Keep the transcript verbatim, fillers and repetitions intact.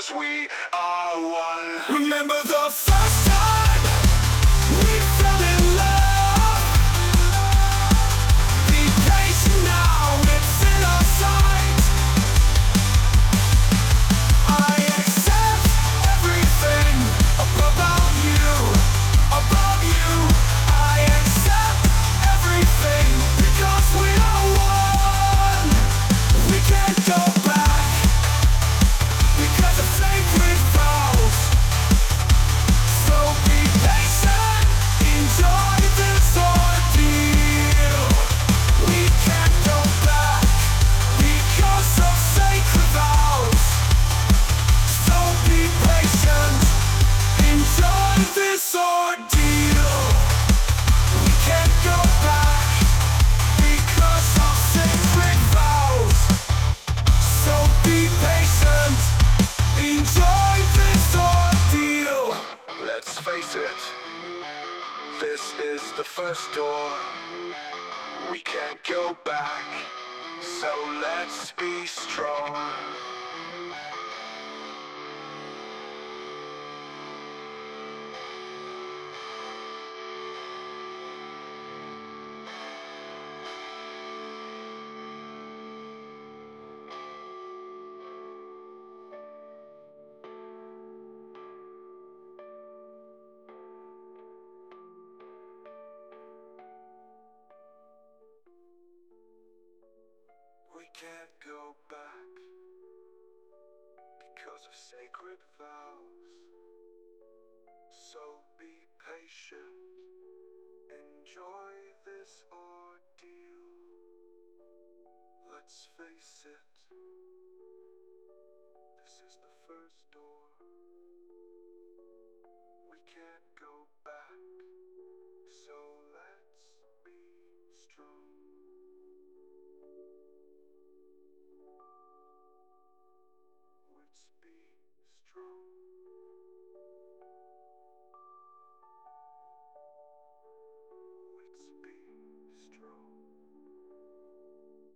because we are one. Remember the first time we fell in love. Be patient now, it's in our sight. I accept everything about you, about you. I accept everything because we are one. We can't go back because of sacred vows. So be patient, enjoy this ordeal. We can't go back because of sacred vows. So be patient, enjoy this ordeal. We can't go back because of sacred vows. So be patient, enjoy this ordeal. Let's face it, this is the first door. We can't go back, so let's be strong. We can't go back because of sacred vows. So be patient, enjoy this ordeal. Let's face it, this is the first door.